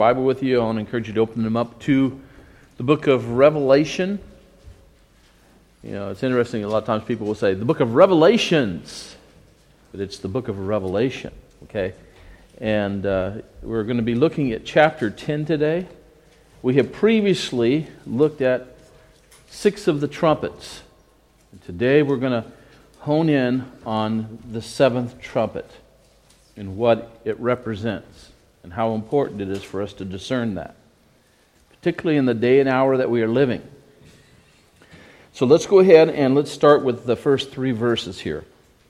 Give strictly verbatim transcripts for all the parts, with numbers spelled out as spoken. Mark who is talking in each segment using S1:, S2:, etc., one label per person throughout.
S1: Bible with you, I want to encourage you to open them up to the book of Revelation. You know, it's interesting, a lot of times people will say, the book of Revelations, but it's the book of Revelation, okay? And uh, we're going to be looking at chapter ten today. We have previously looked at six of the trumpets. And today we're going to hone in on the seventh trumpet and what it represents and how important it is for us to discern that, particularly in the day and hour that we are living. So let's go ahead and let's start with the first three verses here.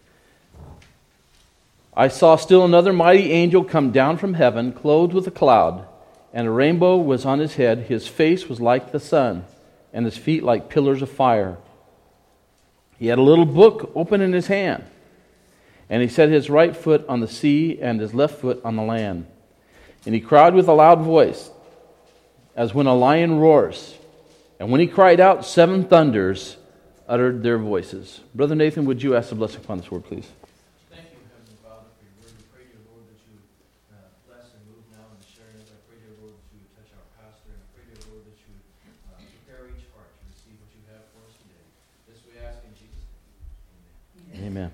S1: I saw still another mighty angel come down from heaven, clothed with a cloud, and a rainbow was on his head. His face was like the sun, and his feet like pillars of fire. He had a little book open in his hand, and he set his right foot on the sea and his left foot on the land. And he cried with a loud voice, as when a lion roars. And when he cried out, seven thunders uttered their voices. Brother Nathan, would you ask the blessing upon this word, please?
S2: Thank you, Heavenly Father, for your word. We pray, dear Lord, that you would uh, bless and move now in the sharing of it. I pray, dear Lord, that you would touch our pastor. And I pray, dear Lord, that you would uh, prepare each heart to receive what you have for us today. This we ask in Jesus' name.
S1: Amen.
S2: Amen.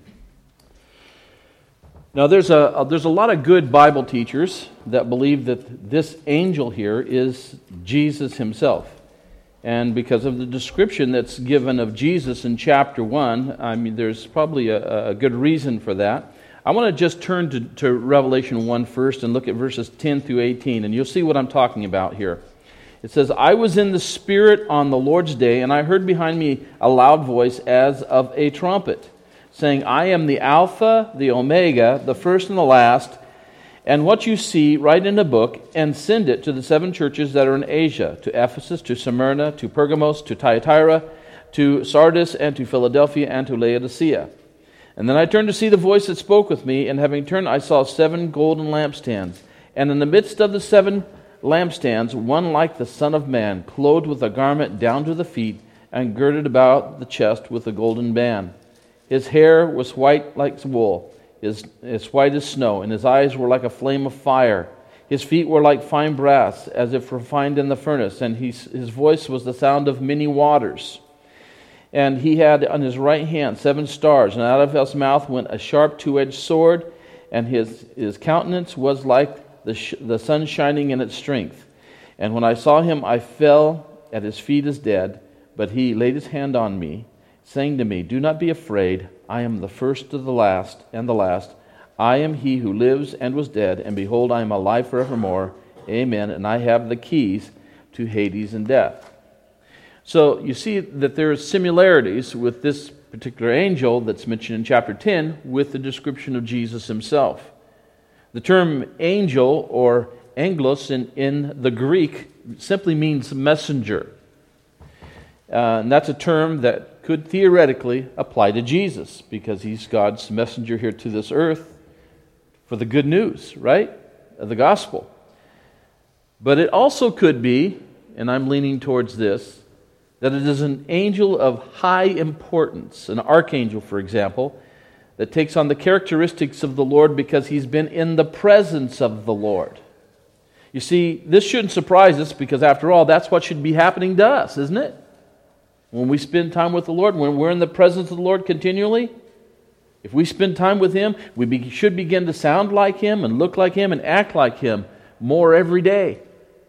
S1: Now, there's a, there's a lot of good Bible teachers that believe that this angel here is Jesus himself. And because of the description that's given of Jesus in chapter one, I mean, there's probably a, a good reason for that. I want to just turn to, to Revelation one first and look at verses ten through eighteen, and you'll see what I'm talking about here. It says, I was in the Spirit on the Lord's day, and I heard behind me a loud voice as of a trumpet, saying, I am the Alpha, the Omega, the first and the last. And what you see, write in a book and send it to the seven churches that are in Asia, to Ephesus, to Smyrna, to Pergamos, to Thyatira, to Sardis, and to Philadelphia, and to Laodicea. And then I turned to see the voice that spoke with me, and having turned, I saw seven golden lampstands. And in the midst of the seven lampstands, one like the Son of Man, clothed with a garment down to the feet, and girded about the chest with a golden band. His hair was white like wool, His, as white as snow, and his eyes were like a flame of fire. His feet were like fine brass, as if refined in the furnace, and he, his voice was the sound of many waters. And he had on his right hand seven stars, and out of his mouth went a sharp two-edged sword, and his, his countenance was like the, sh- the sun shining in its strength. And when I saw him, I fell at his feet as dead, but he laid his hand on me, saying to me, do not be afraid, I am the first of the last and the last. I am he who lives and was dead, and behold, I am alive forevermore. Amen. And I have the keys to Hades and death. So you see that there are similarities with this particular angel that's mentioned in chapter ten with the description of Jesus himself. The term angel or angelos in, in the Greek simply means messenger. Uh, and that's a term that could theoretically apply to Jesus because he's God's messenger here to this earth for the good news, right, of the gospel. But it also could be, and I'm leaning towards this, that it is an angel of high importance, an archangel, for example, that takes on the characteristics of the Lord because he's been in the presence of the Lord. You see, this shouldn't surprise us because, after all, that's what should be happening to us, isn't it? When we spend time with the Lord, when we're in the presence of the Lord continually, if we spend time with Him, we be, should begin to sound like Him and look like Him and act like Him more every day.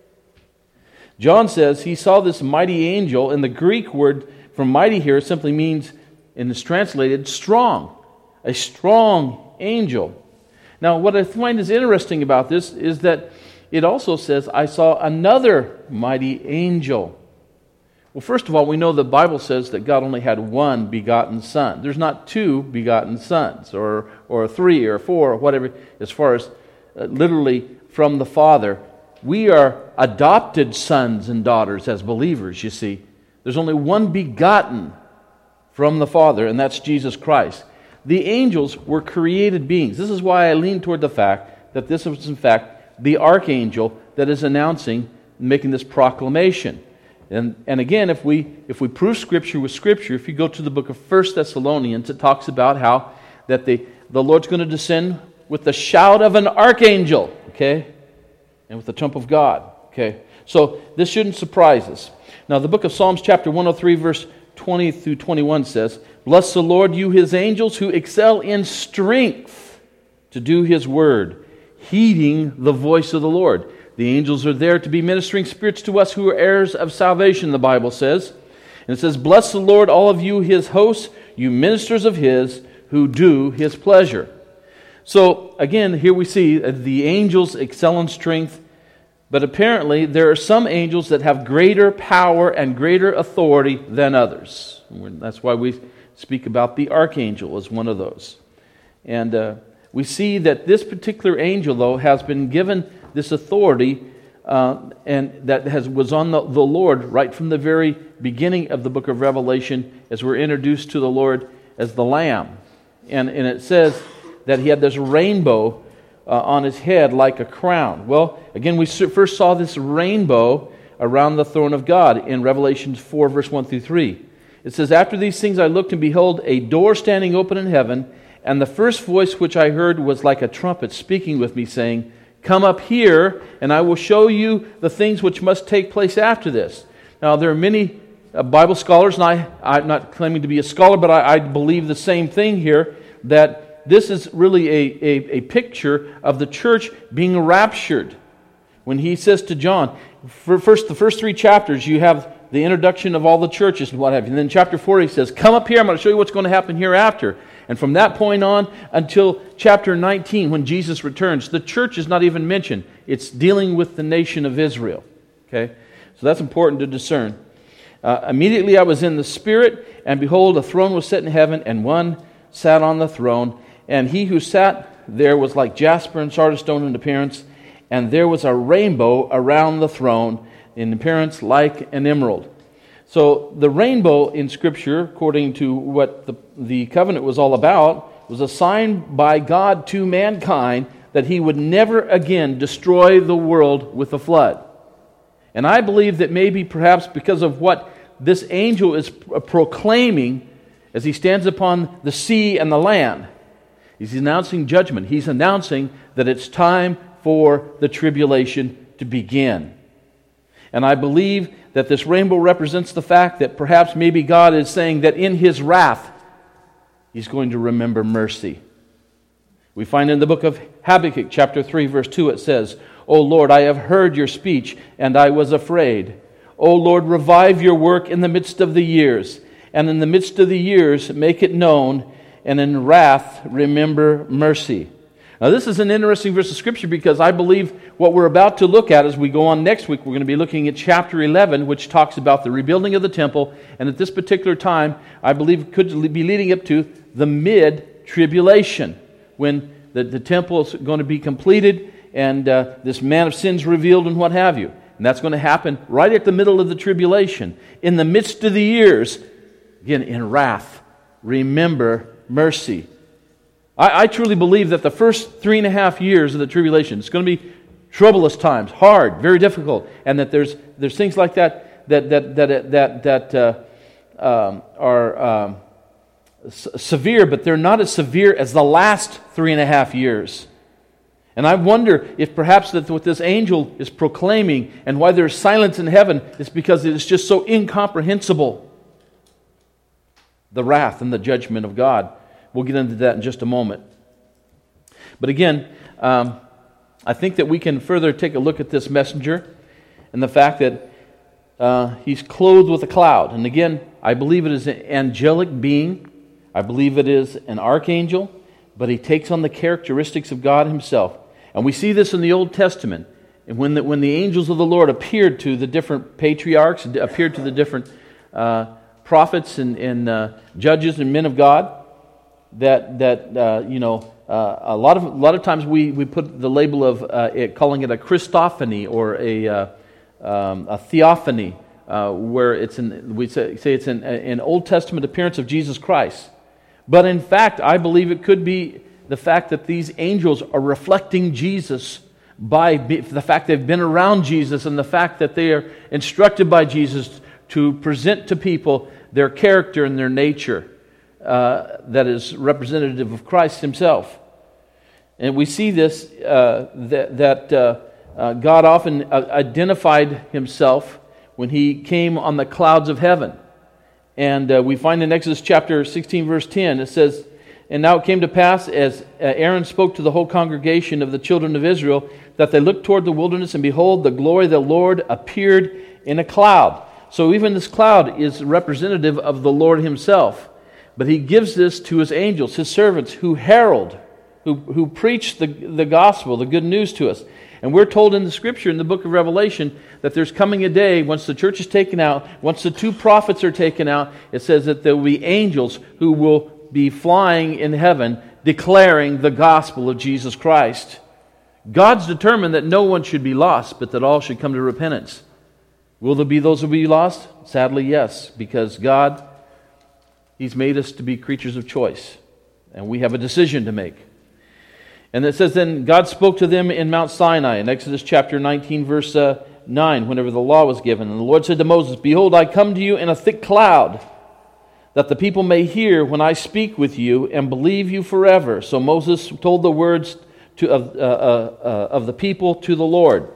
S1: John says he saw this mighty angel, and the Greek word for mighty here simply means, and is translated, strong. A strong angel. Now, what I find is interesting about this is that it also says, I saw another mighty angel. Well, first of all, we know the Bible says that God only had one begotten Son. There's not two begotten sons, or or three, or four, or whatever, as far as uh, literally from the Father. We are adopted sons and daughters as believers, you see. There's only one begotten from the Father, and that's Jesus Christ. The angels were created beings. This is why I lean toward the fact that this is, in fact, the archangel that is announcing, making this proclamation. And and again, if we if we prove Scripture with Scripture, if you go to the book of First Thessalonians, it talks about how that the, the Lord's going to descend with the shout of an archangel. Okay? and with the trump of God. Okay, so this shouldn't surprise us. Now, the book of Psalms, chapter one oh three, verse twenty through twenty-one says, "Bless the Lord, you His angels who excel in strength to do His word, heeding the voice of the Lord." The angels are there to be ministering spirits to us who are heirs of salvation, the Bible says. And it says, "Bless the Lord, all of you His hosts, you ministers of His who do His pleasure." So, again, here we see the angels excel in strength, but apparently there are some angels that have greater power and greater authority than others. That's why we speak about the archangel as one of those. And uh, we see that this particular angel, though, has been given this authority uh, and that has was on the, the Lord right from the very beginning of the book of Revelation, as we're introduced to the Lord as the Lamb. And, and it says that He had this rainbow uh, on His head like a crown. Well, again, we first saw this rainbow around the throne of God in Revelation four, verse one through three. It says, "After these things I looked, and behold, a door standing open in heaven, and the first voice which I heard was like a trumpet speaking with me, saying, 'Come up here, and I will show you the things which must take place after this.'" Now, there are many uh, Bible scholars, and I, I'm not claiming to be a scholar, but I, I believe the same thing here, that this is really a, a, a picture of the church being raptured. When he says to John, for first the first three chapters, you have the introduction of all the churches and what have you. And then chapter four, he says, "Come up here, I'm going to show you what's going to happen hereafter." And from that point on until chapter nineteen, when Jesus returns, the church is not even mentioned. It's dealing with the nation of Israel. Okay, so that's important to discern. Uh, immediately I was in the Spirit, and behold, a throne was set in heaven, and one sat on the throne. And he who sat there was like jasper and sardis stone in appearance, and there was a rainbow around the throne, in appearance like an emerald. So the rainbow in Scripture, according to what the, the covenant was all about, was a sign by God to mankind that He would never again destroy the world with a flood. And I believe that maybe perhaps because of what this angel is proclaiming as he stands upon the sea and the land, he's announcing judgment. He's announcing that it's time for the tribulation to begin. And I believe that this rainbow represents the fact that perhaps maybe God is saying that in His wrath, He's going to remember mercy. We find in the book of Habakkuk, chapter three, verse two, it says, "O Lord, I have heard your speech, and I was afraid. O Lord, revive your work in the midst of the years, and in the midst of the years make it known, and in wrath remember mercy." Now, this is an interesting verse of Scripture because I believe what we're about to look at as we go on next week, we're going to be looking at chapter eleven, which talks about the rebuilding of the temple. And at this particular time, I believe it could be leading up to the mid-tribulation, when the, the temple is going to be completed and uh, this man of sin is revealed and what have you. And that's going to happen right at the middle of the tribulation. In the midst of the years, again, in wrath, remember mercy. I, I truly believe that the first three and a half years of the tribulation, it's going to be troublous times, hard, very difficult, and that there's there's things like that that that that that that uh, um, are um, s- severe, but they're not as severe as the last three and a half years. And I wonder if perhaps that what this angel is proclaiming and why there's silence in heaven is because it is just so incomprehensible. The wrath and the judgment of God. We'll get into that in just a moment. But again, um, I think that we can further take a look at this messenger and the fact that uh, he's clothed with a cloud. And again, I believe it is an angelic being. I believe it is an archangel, but he takes on the characteristics of God Himself. And we see this in the Old Testament. And when the, when the angels of the Lord appeared to the different patriarchs, appeared to the different uh, prophets and, and uh, judges and men of God, that that uh, you know uh, a lot of a lot of times we, we put the label of uh, it, calling it a Christophany or a uh, um, a theophany, uh, where it's an we say, say it's an, an Old Testament appearance of Jesus Christ. But in fact, I believe it could be the fact that these angels are reflecting Jesus by the fact they've been around Jesus and the fact that they are instructed by Jesus to present to people their character and their nature. Uh, that is representative of Christ Himself. And we see this, uh, that, that uh, uh, God often uh, identified himself when he came on the clouds of heaven. And uh, we find in Exodus chapter sixteen, verse ten, it says, "And now it came to pass, as Aaron spoke to the whole congregation of the children of Israel, that they looked toward the wilderness, and behold, the glory of the Lord appeared in a cloud." So even this cloud is representative of the Lord himself. But he gives this to his angels, his servants, who herald, who, who preach the, the gospel, the good news to us. And we're told in the Scripture, in the book of Revelation, that there's coming a day, once the church is taken out, once the two prophets are taken out, it says that there will be angels who will be flying in heaven, declaring the gospel of Jesus Christ. God's determined that no one should be lost, but that all should come to repentance. Will there be those who will be lost? Sadly, yes, because God, He's made us to be creatures of choice, and we have a decision to make. And it says, "Then God spoke to them in Mount Sinai," in Exodus chapter nineteen, verse uh, nine, whenever the law was given. "And the Lord said to Moses, Behold, I come to you in a thick cloud, that the people may hear when I speak with you and believe you forever." So Moses told the words to, of, uh, uh, uh, of the people to the Lord.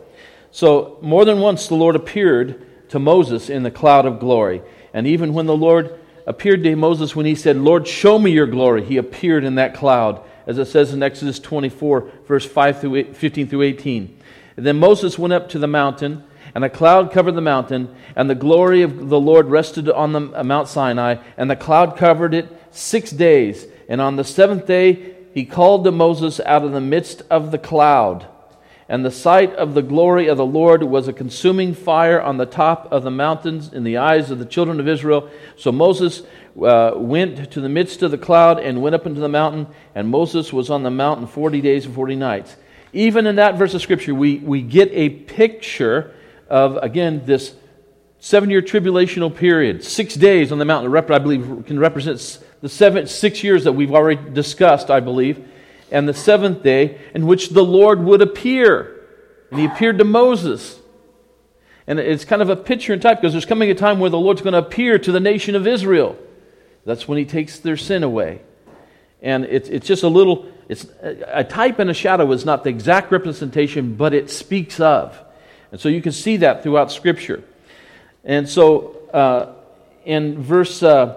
S1: So more than once the Lord appeared to Moses in the cloud of glory. And even when the Lord appeared to Moses, when he said, "Lord, show me your glory," he appeared in that cloud, as it says in Exodus twenty-four, verse five through eight, fifteen through eighteen. And then Moses went up to the mountain, and a cloud covered the mountain, and the glory of the Lord rested on the Mount Sinai, and the cloud covered it six days. And on the seventh day he called to Moses out of the midst of the cloud. And the sight of the glory of the Lord was a consuming fire on the top of the mountains in the eyes of the children of Israel. So Moses uh, went to the midst of the cloud and went up into the mountain, and Moses was on the mountain forty days and forty nights. Even in that verse of Scripture, we, we get a picture of, again, this seven-year tribulational period. Six days on the mountain, I believe, can represent the seven, six years that we've already discussed, I believe. And the seventh day in which the Lord would appear. And he appeared to Moses. And it's kind of a picture and type, because there's coming a time where the Lord's going to appear to the nation of Israel. That's when he takes their sin away. And it's it's just a little, it's a type and a shadow is not the exact representation, but it speaks of. And so you can see that throughout Scripture. And so uh, in verse uh,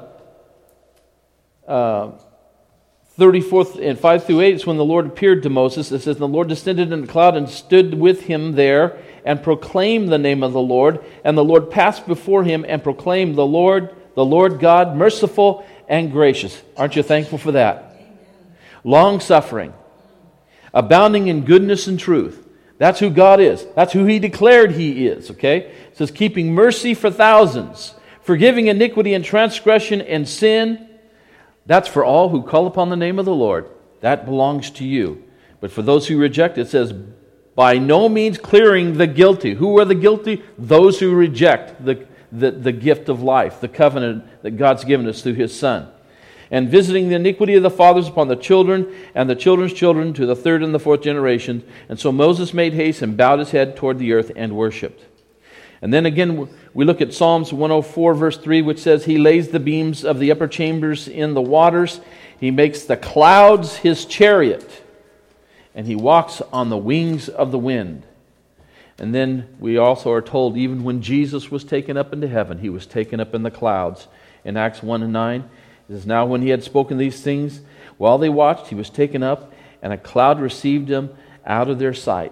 S1: uh, thirty-fourth and five through eight, it's when the Lord appeared to Moses. It says, "The Lord descended in the cloud and stood with him there and proclaimed the name of the Lord. And the Lord passed before him and proclaimed, the Lord, the Lord God, merciful and gracious." Aren't you thankful for that? Long-suffering, abounding in goodness and truth. That's who God is. That's who He declared He is, okay? It says, "Keeping mercy for thousands, forgiving iniquity and transgression and sin." That's for all who call upon the name of the Lord. That belongs to you. But for those who reject, it says, "By no means clearing the guilty." Who are the guilty? Those who reject the, the, the gift of life, the covenant that God's given us through His Son. "And visiting the iniquity of the fathers upon the children, and the children's children to the third and the fourth generation. And so Moses made haste and bowed his head toward the earth and worshipped." And then again, we look at Psalms one oh four, verse three, which says, "He lays the beams of the upper chambers in the waters. He makes the clouds His chariot, and He walks on the wings of the wind." And then we also are told, even when Jesus was taken up into heaven, He was taken up in the clouds. In Acts one and nine, it says, "Now when He had spoken these things, while they watched, He was taken up, and a cloud received Him out of their sight."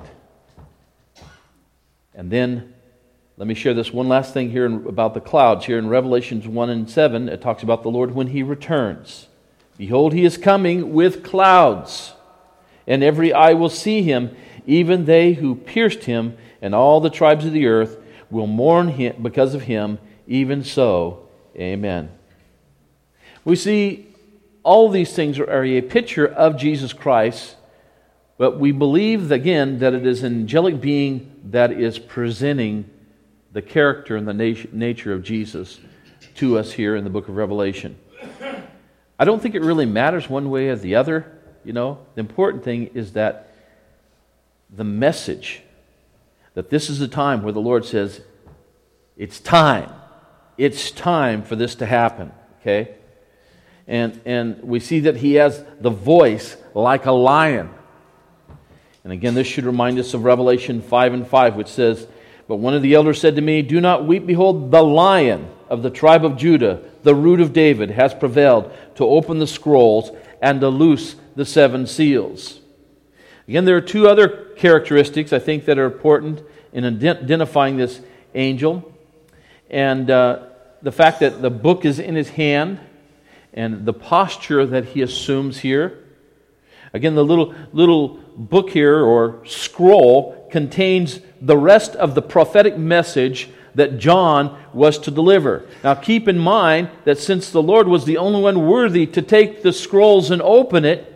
S1: And then let me share this one last thing here in, about the clouds. Here in Revelations one and seven, it talks about the Lord when He returns. "Behold, He is coming with clouds, and every eye will see Him, even they who pierced Him, and all the tribes of the earth will mourn him because of Him. Even so, amen." We see all these things are a picture of Jesus Christ, but we believe, again, that it is an angelic being that is presenting the character and the nat- nature of Jesus to us here in the book of Revelation. I don't think it really matters one way or the other. You know, the important thing is that the message, that this is a time where the Lord says, it's time. It's time for this to happen, okay? And, and we see that He has the voice like a lion. And again, this should remind us of Revelation five and five, which says, "But one of the elders said to me, 'Do not weep, behold, the Lion of the tribe of Judah, the root of David, has prevailed to open the scrolls and to loose the seven seals.'" Again, there are two other characteristics I think that are important in identifying this angel. And uh, the fact that the book is in his hand and the posture that he assumes here. Again, the little little book here, or scroll, contains the rest of the prophetic message that John was to deliver. Now keep in mind that since the Lord was the only one worthy to take the scrolls and open it,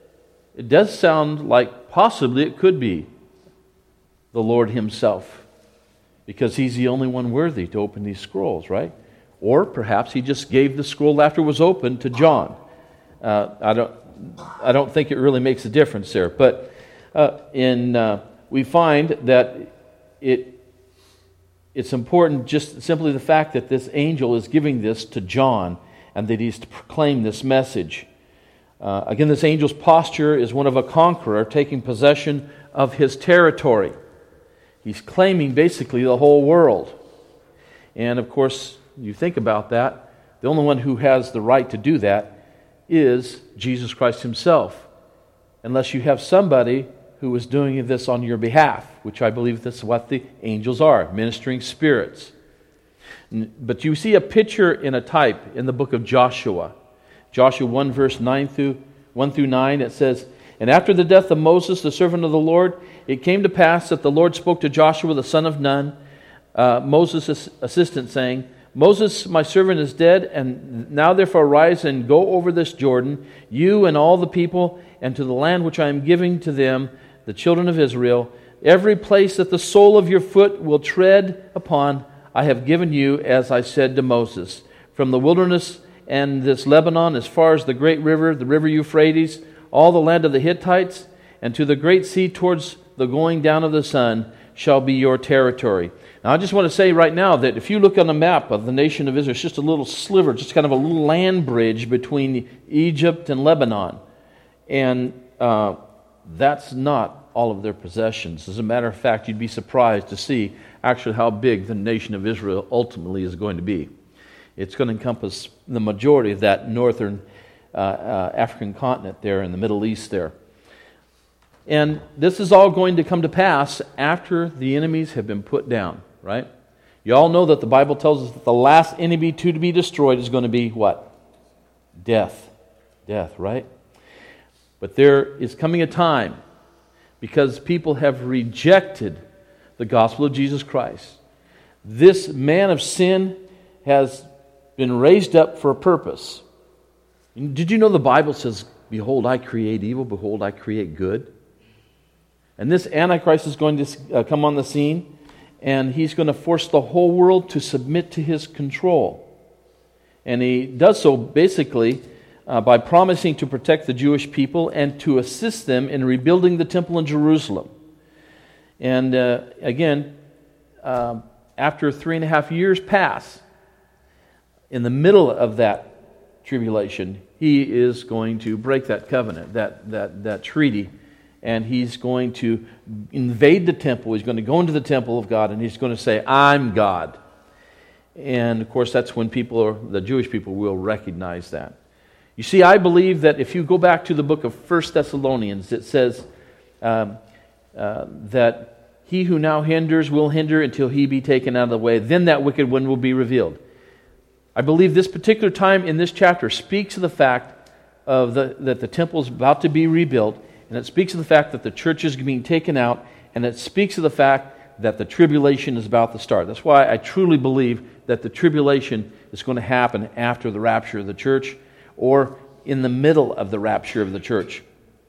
S1: it does sound like possibly it could be the Lord himself, because he's the only one worthy to open these scrolls, right? Or perhaps he just gave the scroll after it was opened to John. Uh, I don't I don't think it really makes a difference there. But uh, in uh, we find that it it's important, just simply the fact that this angel is giving this to John and that he's to proclaim this message. Uh, again, this angel's posture is one of a conqueror taking possession of his territory. He's claiming basically the whole world. And of course, you think about that, the only one who has the right to do that is Jesus Christ himself, unless you have somebody who is doing this on your behalf, which I believe that's what the angels are, ministering spirits. But you see a picture in a type in the book of Joshua. Joshua one, verse nine through one through nine, it says, "And after the death of Moses, the servant of the Lord, it came to pass that the Lord spoke to Joshua the son of Nun, uh, Moses' assistant, saying, 'Moses, my servant, is dead, and now therefore arise and go over this Jordan, you and all the people, and to the land which I am giving to them, the children of Israel. Every place that the sole of your foot will tread upon, I have given you, as I said to Moses. From the wilderness and this Lebanon, as far as the great river, the river Euphrates, all the land of the Hittites, and to the great sea towards the going down of the sun, shall be your territory.'" Now, I just want to say right now that if you look on the map of the nation of Israel, it's just a little sliver, just kind of a little land bridge between Egypt and Lebanon. And uh, that's not all of their possessions. As a matter of fact, you'd be surprised to see actually how big the nation of Israel ultimately is going to be. It's going to encompass the majority of that northern uh, uh, African continent there in the Middle East there. And this is all going to come to pass after the enemies have been put down, right? You all know that the Bible tells us that the last enemy to be destroyed is going to be what? Death. Death, right? But there is coming a time, because people have rejected the gospel of Jesus Christ. This man of sin has been raised up for a purpose. Did you know the Bible says, "Behold, I create evil, behold, I create good"? And this Antichrist is going to uh, come on the scene, and he's going to force the whole world to submit to his control. And he does so basically uh, by promising to protect the Jewish people and to assist them in rebuilding the temple in Jerusalem. And uh, again, uh, after three and a half years pass, in the middle of that tribulation, he is going to break that covenant, that that that treaty, and he's going to invade the temple. He's going to go into the temple of God, and he's going to say, "I'm God." And of course, that's when people, are, the Jewish people, will recognize that. You see, I believe that if you go back to the book of First Thessalonians, it says um, uh, that he who now hinders will hinder until he be taken out of the way. Then that wicked one will be revealed. I believe this particular time in this chapter speaks of the fact of the, that the temple is about to be rebuilt, and it speaks of the fact that the church is being taken out, and it speaks of the fact that the tribulation is about to start. That's why I truly believe that the tribulation is going to happen after the rapture of the church, or in the middle of the rapture of the church.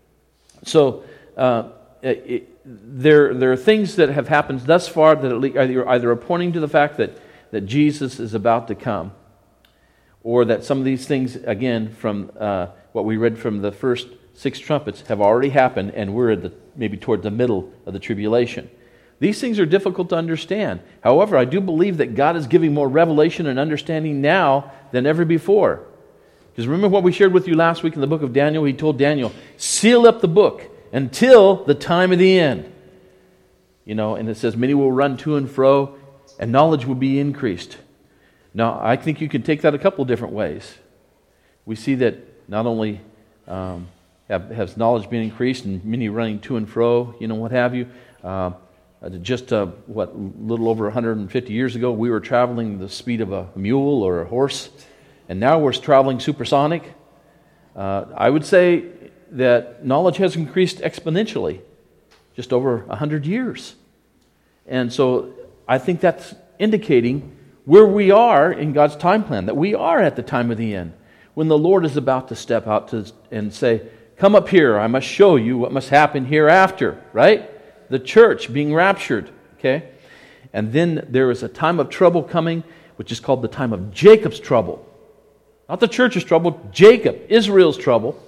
S1: So uh, it, there, there are things that have happened thus far that are either pointing to the fact that, that Jesus is about to come, or that some of these things, again, from uh, what we read from the first six trumpets, have already happened, and we're at the, maybe toward the middle of the tribulation. These things are difficult to understand. However, I do believe that God is giving more revelation and understanding now than ever before. Because remember what we shared with you last week in the book of Daniel? He told Daniel, seal up the book, until the time of the end. You know, and it says, many will run to and fro, and knowledge will be increased. Now, I think you can take that a couple of different ways. We see that not only um, have, has knowledge been increased and many running to and fro, you know, what have you. Uh, just, uh, what, a little over one hundred fifty years ago, we were traveling the speed of a mule or a horse, and now we're traveling supersonic. Uh, I would say that knowledge has increased exponentially just over one hundred years. And so I think that's indicating where we are in God's time plan, that we are at the time of the end, when the Lord is about to step out to, and say, come up here, I must show you what must happen hereafter, right? The church being raptured, okay? And then there is a time of trouble coming, which is called the time of Jacob's trouble. Not the church's trouble, Jacob, Israel's trouble,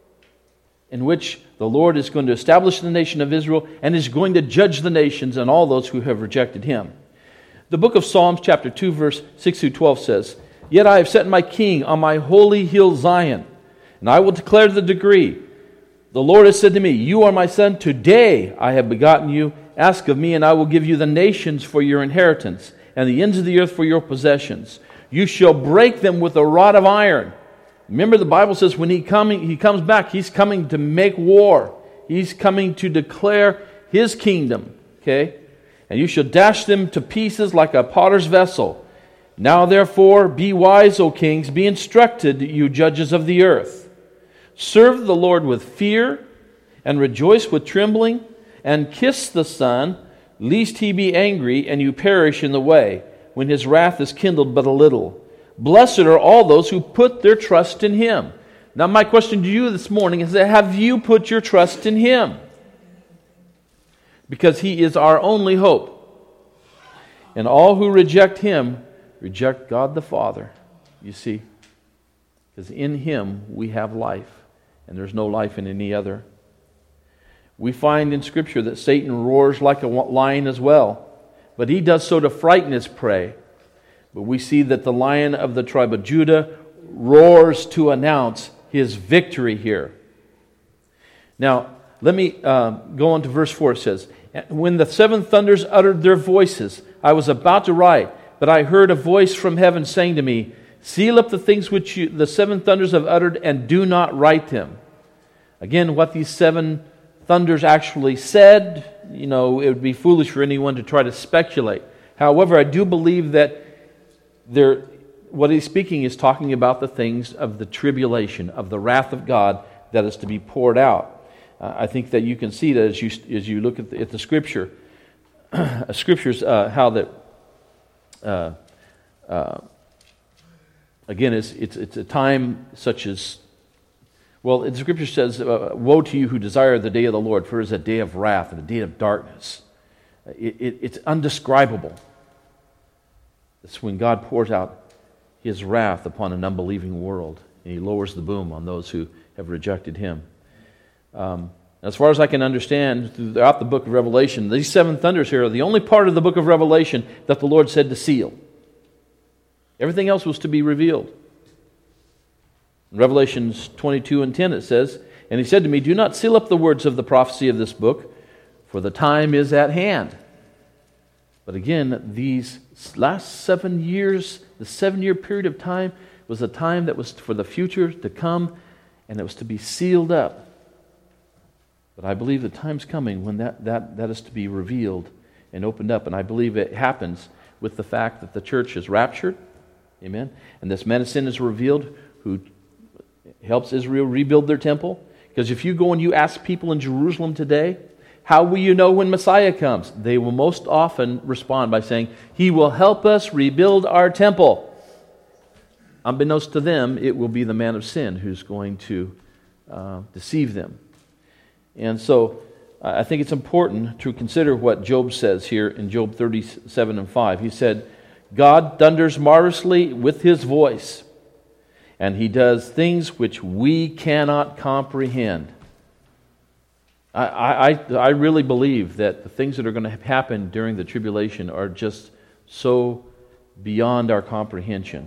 S1: in which the Lord is going to establish the nation of Israel and is going to judge the nations and all those who have rejected Him. The book of Psalms, chapter two, verse six through twelve says, Yet I have set my king on my holy hill Zion, and I will declare the decree. The Lord has said to me, You are my son, today I have begotten you. Ask of me, and I will give you the nations for your inheritance, and the ends of the earth for your possessions. You shall break them with a rod of iron. Remember, the Bible says when he coming, he comes back, He's coming to make war. He's coming to declare His kingdom. Okay? And you shall dash them to pieces like a potter's vessel. Now therefore, be wise, O kings, be instructed, you judges of the earth. Serve the Lord with fear, and rejoice with trembling, and kiss the Son, lest He be angry, and you perish in the way, when His wrath is kindled but a little. Blessed are all those who put their trust in Him. Now my question to you this morning is, have you put your trust in Him? Because He is our only hope. And all who reject Him reject God the Father, you see. Because in Him we have life, and there's no life in any other. We find in Scripture that Satan roars like a lion as well, but he does so to frighten his prey. But we see that the Lion of the tribe of Judah roars to announce his victory here. Now, let me uh, go on to verse four. It says, When the seven thunders uttered their voices, I was about to write, but I heard a voice from heaven saying to me, Seal up the things which you, the seven thunders have uttered, and do not write them. Again, what these seven thunders actually said, you know, it would be foolish for anyone to try to speculate. However, I do believe that there, what he's speaking is talking about the things of the tribulation, of the wrath of God that is to be poured out. Uh, I think that you can see that as you as you look at the, at the Scripture, Scriptures, uh, how that, uh, uh, again, it's, it's it's a time such as, well, the Scripture says, uh, Woe to you who desire the day of the Lord, for it is a day of wrath and a day of darkness. It, it, it's undescribable. It's when God pours out His wrath upon an unbelieving world, and He lowers the boom on those who have rejected Him. Um, as far as I can understand, throughout the book of Revelation, these seven thunders here are the only part of the book of Revelation that the Lord said to seal. Everything else was to be revealed. In Revelations twenty-two and ten it says, And He said to me, Do not seal up the words of the prophecy of this book, for the time is at hand. But again, these last seven years, the seven-year period of time, was a time that was for the future to come, and it was to be sealed up. But I believe the time's coming when that, that, that is to be revealed and opened up, and I believe it happens with the fact that the church is raptured, amen, and this man of sin is revealed who helps Israel rebuild their temple. Because if you go and you ask people in Jerusalem today, how will you know when Messiah comes? They will most often respond by saying, He will help us rebuild our temple. Unbeknownst to them, it will be the man of sin who's going to uh, deceive them. And so uh, I think it's important to consider what Job says here in Job thirty-seven and five. He said, God thunders marvelously with His voice, and He does things which we cannot comprehend. I, I, I really believe that the things that are going to happen during the tribulation are just so beyond our comprehension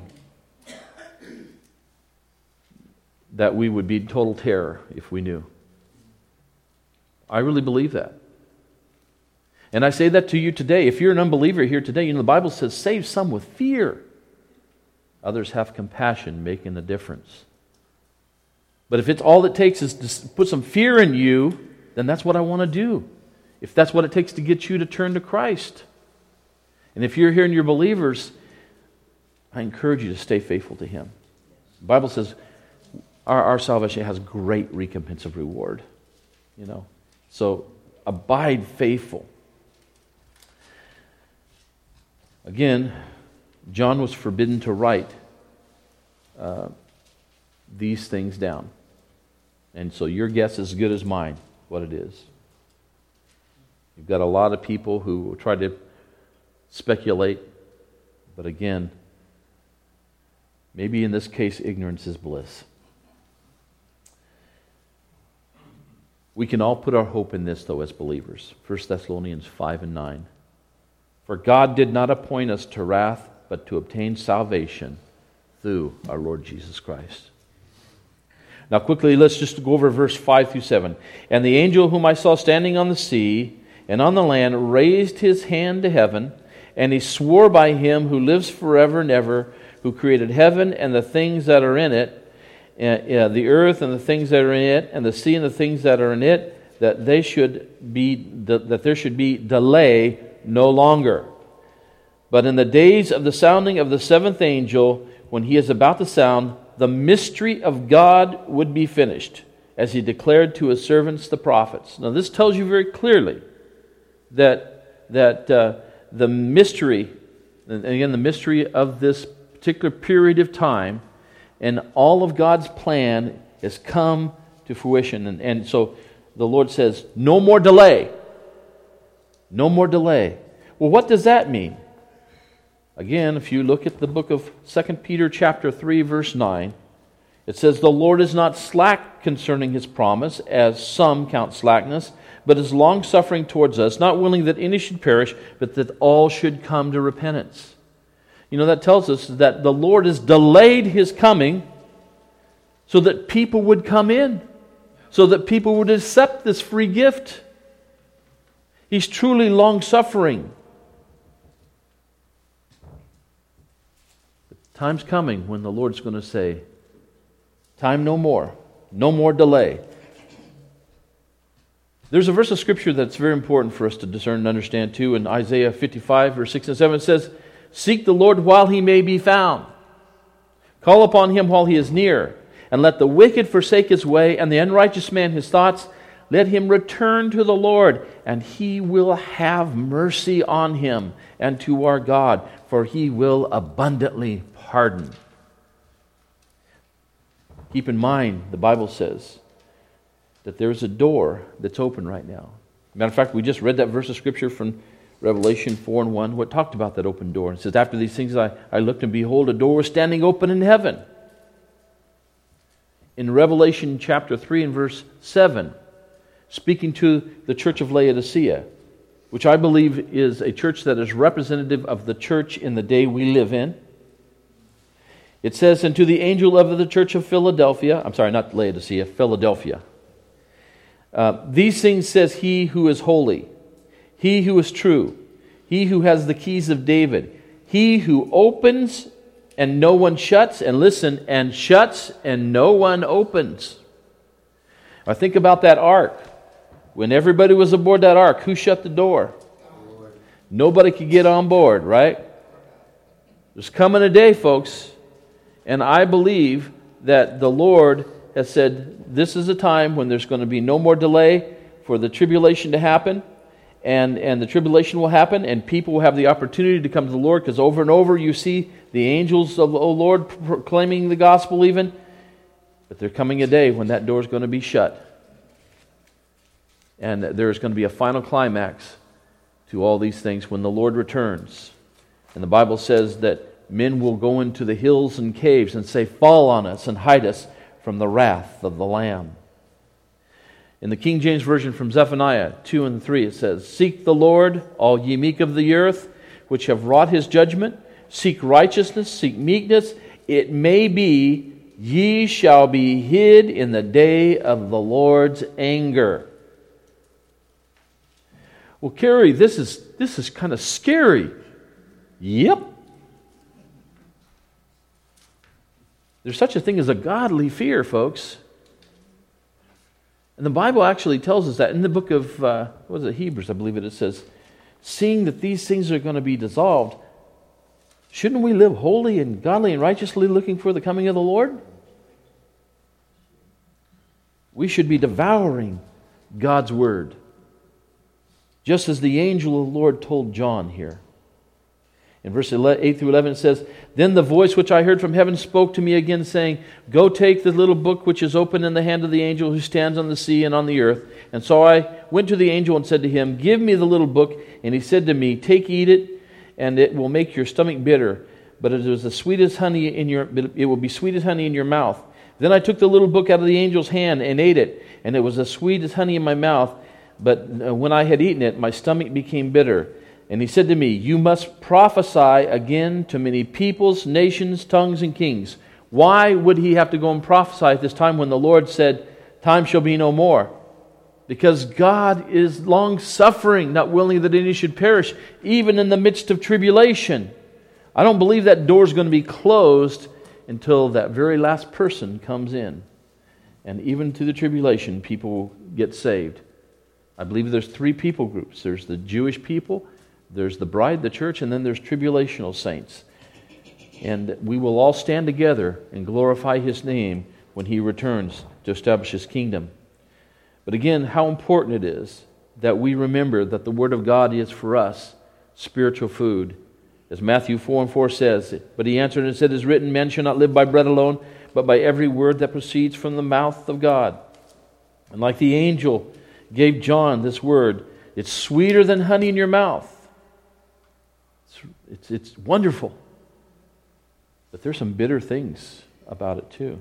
S1: that we would be in total terror if we knew. I really believe that. And I say that to you today. If you're an unbeliever here today, you know the Bible says, save some with fear. Others have compassion, making a difference. But if it's all it takes is to put some fear in you, then that's what I want to do. If that's what it takes to get you to turn to Christ. And if you're here and you're believers, I encourage you to stay faithful to Him. The Bible says our, our salvation has great recompense of reward. You know, so abide faithful. Again, John was forbidden to write uh, these things down. And so your guess is as good as mine what it is. You've got a lot of people who try to speculate, but again, maybe in this case, ignorance is bliss. We can all put our hope in this, though, as believers. First Thessalonians five and nine. For God did not appoint us to wrath, but to obtain salvation through our Lord Jesus Christ. Now quickly, let's just go over verse five through seven. And the angel whom I saw standing on the sea and on the land raised his hand to heaven, and he swore by him who lives forever and ever, who created heaven and the things that are in it, uh, the earth and the things that are in it, and the sea and the things that are in it, that they should be that there should be delay no longer. But in the days of the sounding of the seventh angel, when he is about to sound, the mystery of God would be finished, as He declared to His servants the prophets. Now this tells you very clearly that that uh, the mystery, and again the mystery of this particular period of time, and all of God's plan has come to fruition. And, and so the Lord says, no more delay. No more delay. Well, what does that mean? Again, if you look at the book of Second Peter chapter three, verse nine, it says, the Lord is not slack concerning His promise, as some count slackness, but is long-suffering towards us, not willing that any should perish, but that all should come to repentance. You know, that tells us that the Lord has delayed His coming so that people would come in, so that people would accept this free gift. He's truly long-suffering. The time's coming when the Lord's going to say, time no more, no more delay. There's a verse of Scripture that's very important for us to discern and understand too. In Isaiah fifty-five, verse six and seven, it says, seek the Lord while He may be found. Call upon Him while He is near. And let the wicked forsake his way, and the unrighteous man his thoughts. Let him return to the Lord, and He will have mercy on him, and to our God, for He will abundantly pardon. Keep in mind, the Bible says that there's a door that's open right now. Matter of fact, we just read that verse of Scripture from Revelation four and one, what talked about that open door. It says, after these things I, I looked, and behold, a door was standing open in heaven. In Revelation chapter three and verse seven, speaking to the church of Laodicea, which I believe is a church that is representative of the church in the day we live in. It says, and to the angel of the church of Philadelphia, I'm sorry, not Laodicea, Philadelphia. Uh, these things says He who is holy, He who is true, He who has the keys of David, He who opens and no one shuts, and listen, and shuts and no one opens. I think about that ark. When everybody was aboard that ark, who shut the door? Nobody could get on board, right? There's coming a day, folks, and I believe that the Lord has said this is a time when there's going to be no more delay for the tribulation to happen, and, and the tribulation will happen, and people will have the opportunity to come to the Lord, because over and over you see the angels of the Lord proclaiming the gospel even, but there's coming a day when that door is going to be shut. And there's going to be a final climax to all these things when the Lord returns. And the Bible says that men will go into the hills and caves and say, fall on us and hide us from the wrath of the Lamb. In the King James Version from Zephaniah two and three, it says, seek the Lord, all ye meek of the earth, which have wrought His judgment. Seek righteousness, seek meekness. It may be, ye shall be hid in the day of the Lord's anger. Well, Carrie, this is this is kind of scary. Yep. There's such a thing as a godly fear, folks. And the Bible actually tells us that in the book of, uh, what is it, Hebrews, I believe it, it says, seeing that these things are going to be dissolved, shouldn't we live holy and godly and righteously looking for the coming of the Lord? We should be devouring God's Word, just as the angel of the Lord told John here. In verse eight through eleven it says, Then the voice which I heard from heaven spoke to me again, saying, Go take the little book which is open in the hand of the angel who stands on the sea and on the earth. And so I went to the angel and said to him, Give me the little book. And he said to me, Take, eat it, and it will make your stomach bitter. But it is the sweetest honey in your it will be sweet as honey in your mouth. Then I took the little book out of the angel's hand and ate it, and it was as sweet as honey in my mouth. But when I had eaten it, my stomach became bitter. And he said to me, You must prophesy again to many peoples, nations, tongues, and kings. Why would he have to go and prophesy at this time when the Lord said, Time shall be no more? Because God is long-suffering, not willing that any should perish, even in the midst of tribulation. I don't believe that door is going to be closed until that very last person comes in. And even through the tribulation, people will get saved. I believe there's three people groups. There's the Jewish people, there's the bride, the church, and then there's tribulational saints. And we will all stand together and glorify His name when He returns to establish His kingdom. But again, how important it is that we remember that the Word of God is for us spiritual food. As Matthew four and four says, But he answered and said, It is written, Man shall not live by bread alone, but by every word that proceeds from the mouth of God. And like the angel gave John this word, it's sweeter than honey in your mouth. It's, it's, it's wonderful. But there's some bitter things about it too.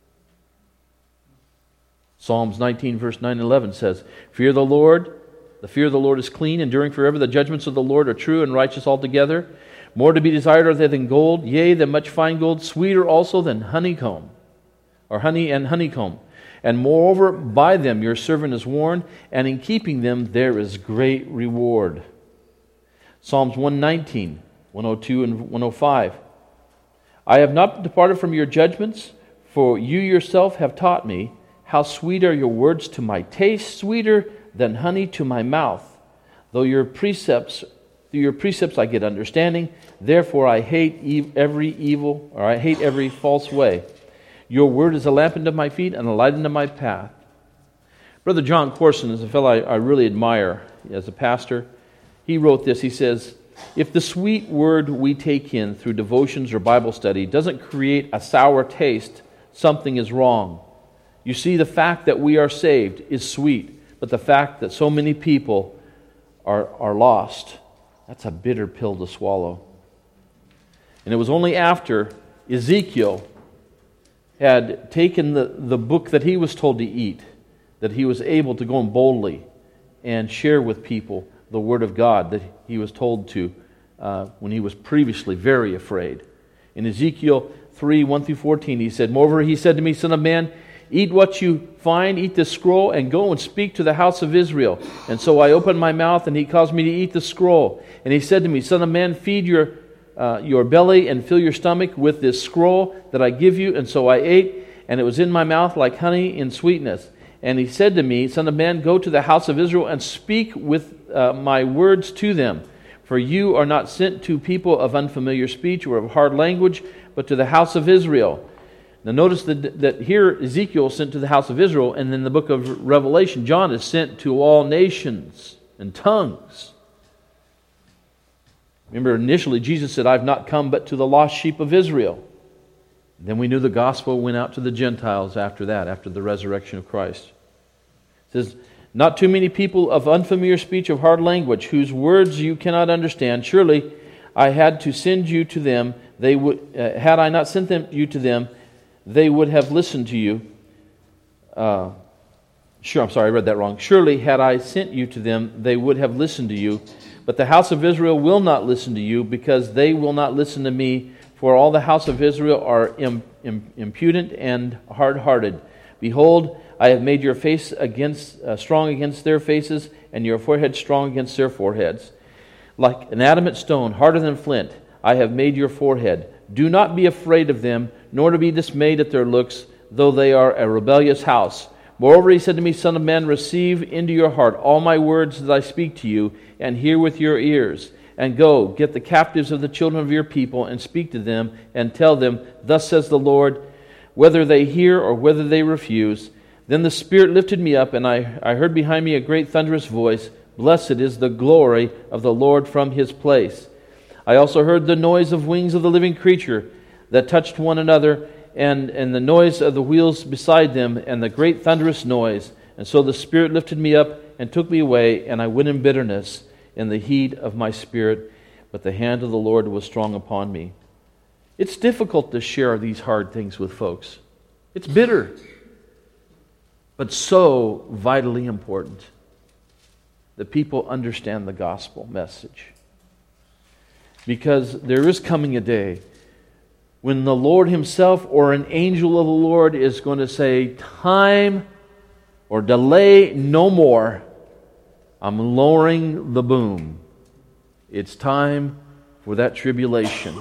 S1: Psalms nineteen, verse nine and eleven says, Fear the Lord. The fear of the Lord is clean, enduring forever. The judgments of the Lord are true and righteous altogether. More to be desired are they than gold, yea, than much fine gold, sweeter also than honeycomb, or honey and honeycomb. And moreover, by them your servant is warned, and in keeping them there is great reward. Psalms one nineteen, one oh two and one oh five. I have not departed from your judgments, for you yourself have taught me. How sweet are your words to my taste, sweeter than honey to my mouth. Though your precepts, through your precepts I get understanding. Therefore I hate every evil, or I hate every false way. Your word is a lamp unto my feet and a light unto my path. Brother John Corson is a fellow I, I really admire as a pastor. He wrote this. He says, If the sweet word we take in through devotions or Bible study doesn't create a sour taste, something is wrong. You see, the fact that we are saved is sweet, but the fact that so many people are, are lost, that's a bitter pill to swallow. And it was only after Ezekiel had taken the, the book that he was told to eat that he was able to go in boldly and share with people the Word of God that he was told to uh, when he was previously very afraid. In Ezekiel three, one through fourteen, he said, Moreover, he said to me, Son of man, eat what you find, eat this scroll, and go and speak to the house of Israel. And so I opened my mouth, and he caused me to eat the scroll. And he said to me, Son of man, feed your uh, your belly and fill your stomach with this scroll that I give you. And so I ate, and it was in my mouth like honey in sweetness. And he said to me, Son of man, go to the house of Israel and speak with uh, my words to them. For you are not sent to people of unfamiliar speech or of hard language, but to the house of Israel. Now notice that, that here Ezekiel is sent to the house of Israel, and in the book of Revelation, John is sent to all nations and tongues. Remember, initially Jesus said, I've not come but to the lost sheep of Israel. Then we knew the gospel went out to the Gentiles after that, after the resurrection of Christ. It says, Not too many people of unfamiliar speech, of hard language, whose words you cannot understand. Surely I had to send you to them. They would, uh, had I not sent them you to them, they would have listened to you. Uh, sure, I'm sorry, I read that wrong. Surely had I sent you to them, they would have listened to you. But the house of Israel will not listen to you, because they will not listen to me. For all the house of Israel are im- im- impudent and hard-hearted. Behold, I have made your face against uh, strong against their faces, and your forehead strong against their foreheads. Like an adamant stone, harder than flint, I have made your forehead. Do not be afraid of them, nor to be dismayed at their looks, though they are a rebellious house. Moreover, he said to me, Son of man, receive into your heart all my words that I speak to you, and hear with your ears. And go, get the captives of the children of your people, and speak to them, and tell them, Thus says the Lord, whether they hear or whether they refuse. Then the Spirit lifted me up, and I, I heard behind me a great thunderous voice, Blessed is the glory of the Lord from His place. I also heard the noise of wings of the living creature that touched one another, and, and the noise of the wheels beside them, and the great thunderous noise. And so the Spirit lifted me up and took me away, and I went in bitterness in the heat of my spirit, but the hand of the Lord was strong upon me. It's difficult to share these hard things with folks. It's bitter, but so vitally important that people understand the gospel message. Because there is coming a day when the Lord Himself or an angel of the Lord is going to say, time or delay no more. I'm lowering the boom. It's time for that tribulation.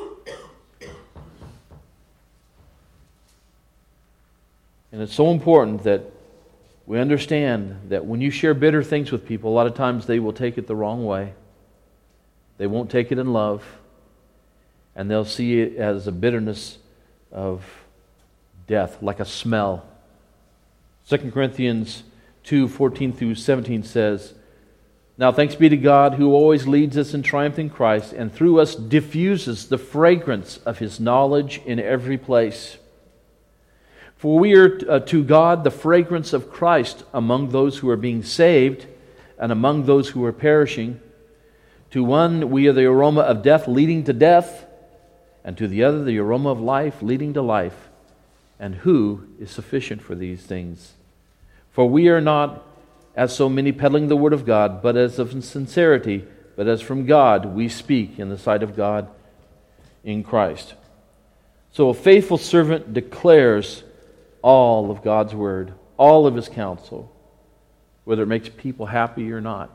S1: And it's so important that we understand that when you share bitter things with people, a lot of times they will take it the wrong way. They won't take it in love. And they'll see it as a bitterness of death, like a smell. Second Corinthians two, fourteen through seventeen says, Now thanks be to God who always leads us in triumph in Christ, and through us diffuses the fragrance of His knowledge in every place. For we are uh, to God the fragrance of Christ among those who are being saved and among those who are perishing. To one we are the aroma of death leading to death, and to the other the aroma of life leading to life. And who is sufficient for these things? For we are not as so many peddling the word of God, but as of sincerity, but as from God we speak in the sight of God in Christ. So a faithful servant declares all of God's word, all of His counsel, whether it makes people happy or not.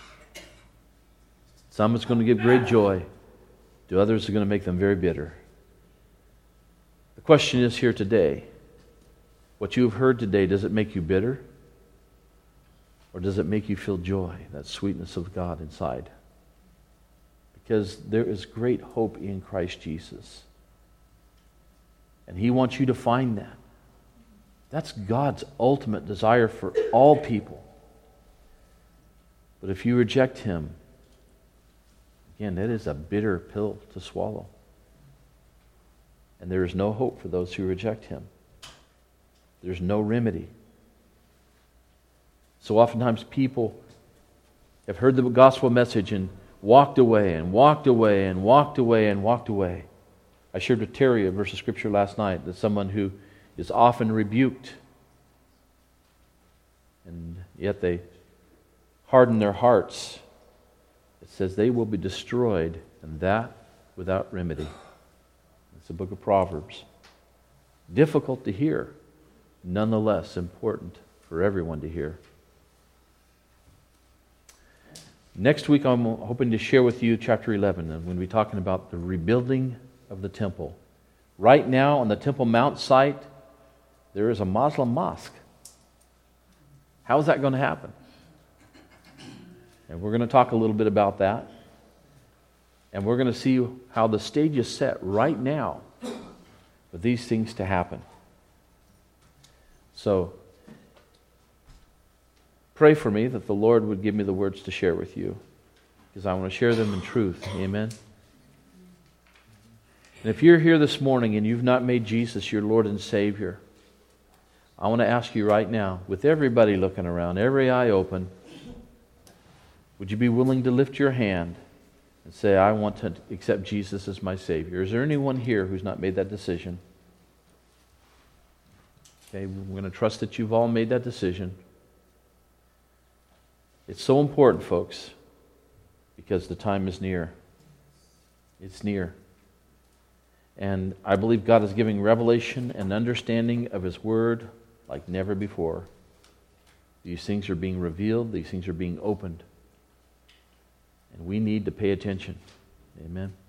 S1: Some it's going to give great joy. To others it's going to make them very bitter. The question is here today, what you have heard today, does it make you bitter? Or does it make you feel joy, that sweetness of God inside? Because there is great hope in Christ Jesus. And He wants you to find that. That's God's ultimate desire for all people. But if you reject Him, again, it is a bitter pill to swallow. And there is no hope for those who reject Him. There's no remedy. So oftentimes people have heard the gospel message and walked away and walked away and walked away and walked away. I shared with Terry a verse of Scripture last night that someone who is often rebuked, and yet they harden their hearts. It says they will be destroyed, and that without remedy. It's the book of Proverbs. Difficult to hear, nonetheless important for everyone to hear. Next week I'm hoping to share with you chapter eleven, and we're going to be talking about the rebuilding of the temple. Right now on the Temple Mount site, there is a Muslim mosque. How is that going to happen? And we're going to talk a little bit about that. And we're going to see how the stage is set right now for these things to happen. So, pray for me that the Lord would give me the words to share with you, because I want to share them in truth. Amen? And if you're here this morning and you've not made Jesus your Lord and Savior, I want to ask you right now, with everybody looking around, every eye open, would you be willing to lift your hand and say, I want to accept Jesus as my Savior? Is there anyone here who's not made that decision? Okay, we're going to trust that you've all made that decision. It's so important, folks, because the time is near. It's near. And I believe God is giving revelation and understanding of His Word like never before. These things are being revealed. These things are being opened. And we need to pay attention. Amen.